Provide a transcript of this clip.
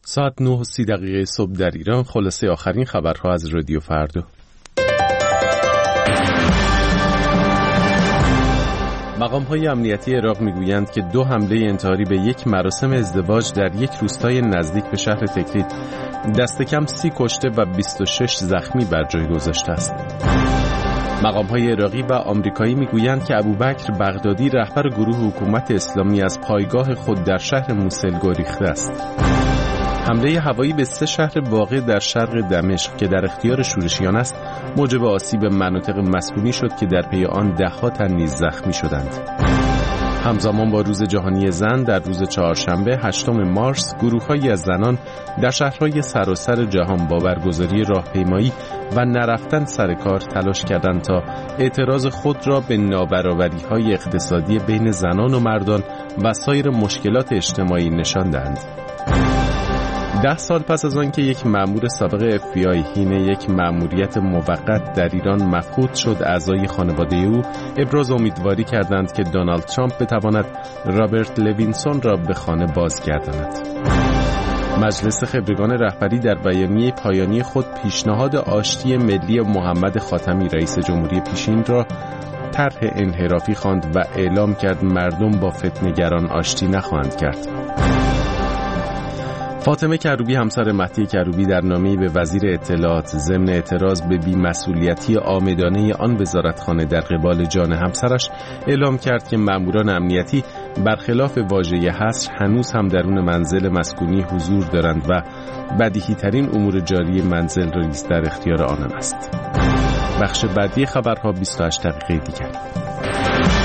ساعت 9:30 صبح در ایران. خلاصه آخرین خبرها از رادیو فردا. مقام‌های امنیتی عراق می‌گویند که 2 حمله انتحاری به یک مراسم ازدواج در یک روستای نزدیک به شهر تکریت دست کم 30 کشته و 26 زخمی بر جای گذاشته است. مقام‌های عراقی و آمریکایی می‌گویند که ابوبکر بغدادی رهبر گروه حکومت اسلامی از پایگاه خود در شهر موصل گریخته است. حمله هوایی به 3 شهر واقع در شرق دمشق که در اختیار شورشیان است موجب آسیب مناطق مسکونی شد که در پی آن ده‌ها تن نیز زخمی شدند. همزمان با روز جهانی زن در روز چهارشنبه 8 مارس گروه‌هایی از زنان در شهرهای سراسر جهان با برگزاری راهپیمایی و نرفتن سر کار تلاش کردند تا اعتراض خود را به نابرابری‌های اقتصادی بین زنان و مردان و سایر مشکلات اجتماعی نشان دهند. 10 سال پس از آنکه یک مأمور سابق FBI حین یک مأموریت موقت در ایران مفقود شد، اعضای خانواده او ابراز امیدواری کردند که دونالد ترامپ بتواند رابرت لوینسون را به خانه بازگرداند. مجلس خبرگان رهبری در بیانیه پایانی خود پیشنهاد آشتی ملی محمد خاتمی رئیس جمهوری پیشین را طرح انحرافی خواند و اعلام کرد مردم با فتنه‌گران آشتی نخواهند کرد. فاطمه کروبی همسر مهدی کروبی در نامه‌ای به وزیر اطلاعات ضمن اعتراض به بی‌مسئولیتی عامدانه آن وزارتخانه در قبال جان همسرش اعلام کرد که ماموران امنیتی برخلاف واژه حصر هنوز هم درون منزل مسکونی حضور دارند و بدیهی‌ترین امور جاری منزل را در اختیار آنان است. بخش بعدی خبرها 28 دقیقه دیگر.